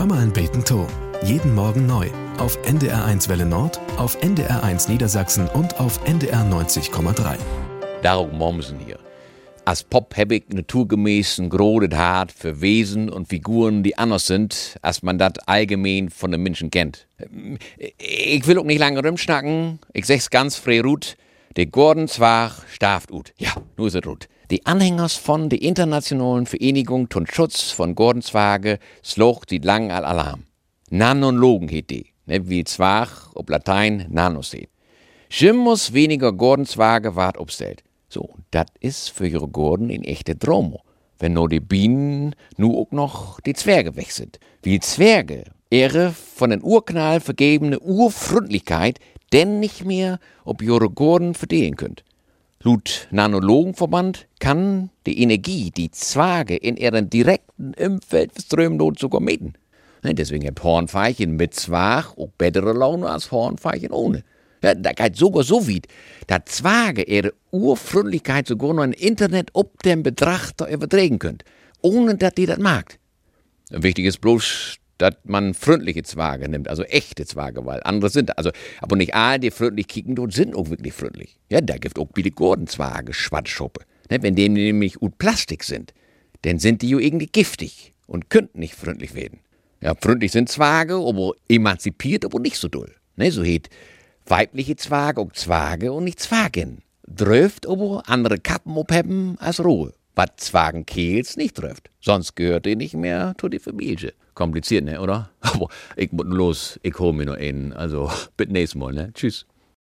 Hör mal ein Beten to. Jeden Morgen neu. Auf NDR1 Welle Nord, auf NDR1 Niedersachsen und auf NDR 90,3. Darum Mommsen hier. Als Pop hab ich naturgemäß ein großes Hart für Wesen und Figuren, die anders sind, als man das allgemein von den Menschen kennt. Ich will auch nicht lange rumschnacken. Ich sag's ganz frei rut. Der Gordenzwag starft ut. Ja, nur ist es rut. Die Anhängers von der Internationalen Vereinigung zum Schutz von Gordenzwage sloch seit lang al Alarm. Nanologen heet die, ne, wie Zwag ob Latein Nanos heet. Jim muss weniger Gordenzwage wart obstellt. So, das ist für ihre Gorden in echte Dromo. Wenn nur die Bienen nu auch noch die Zwerge weg sind. Wie Zwerge ihre von den Urknall vergebene Urfreundlichkeit denn nicht mehr ob ihre Gorden verdienen könnt. Laut Nanologenverband kann die Energie, die Zwerge in ihren direkten Umfeld verströmen und sogar mieten. Deswegen hat Hornfeichen mit Zwerg auch bessere Laune als Hornfeichen ohne. Ja, da geht sogar so weit, dass Zwerge ihre Urfreundlichkeit sogar noch im Internet ob dem Betrachter übertragen könnt, ohne dass die das mag. Wichtig ist bloß, dass man freundliche Zwerge nimmt, also echte Zwerge, weil andere sind, also, aber nicht alle, die freundlich kicken, dort sind auch wirklich freundlich. Ja, da gibt auch die Gordenzwerge Schwatzschuppe. Wenn die nämlich ut Plastik sind, dann sind die jo irgendwie giftig und könnten nicht freundlich werden. Ja, freundlich sind Zwerge, aber emanzipiert, aber nicht so doll. So heet weibliche Zwerge auch Zwerge und nicht Zwergen. Dröft aber andere Kappen obheben als Ruhe. Was Zwergenkeels nicht trifft. Sonst gehört die nicht mehr zu die Familie. Kompliziert, ne, oder? Aber ich muss los, ich hol mir noch einen. Also, bis nächstes Mal, ne? Tschüss.